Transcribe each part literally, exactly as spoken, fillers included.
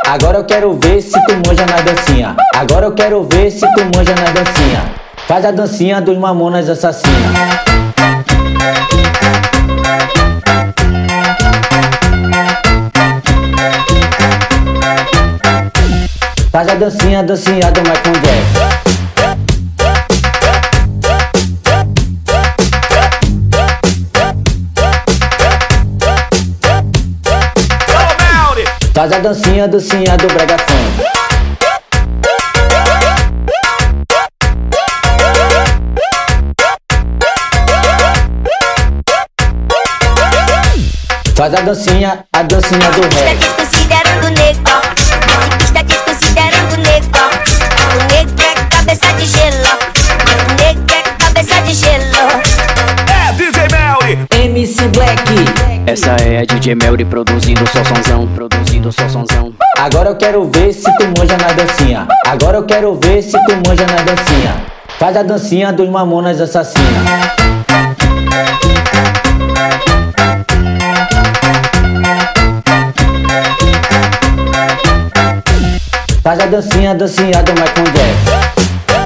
Agora eu quero ver se tu manja na dancinha. Agora eu quero ver se tu manja na dancinha. Faz a dancinha dos Mamonas Assassina. Faz a dancinha, dancinha do Michael Jackson. Faz a dancinha, dancinha do brega funk. Faz a dancinha, a dancinha do rap. Está desconsiderando o nego. Está desconsiderando o nego. O nego é cabeça de gelo. O nego é cabeça de gelo. É D J Melly, M C Black. Essa é a D J Melly produzindo só sonzão, produzindo só sonzão. Agora eu quero ver se tu manja na dancinha. Agora eu quero ver se tu manja na dancinha. Faz a dancinha dos Mamonas Assassina. Faz a dancinha, dancinha do Michael Jackson.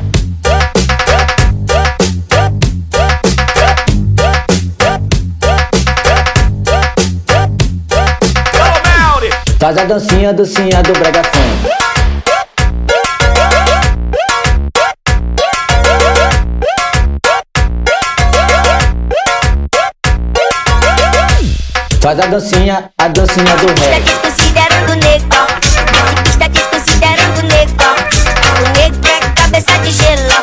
Faz a dancinha, dancinha do brega funk. Faz a dancinha, a dancinha do Está rap. desconsiderando o nego. Está desconsiderando o nego. O nego é cabeça de gelo.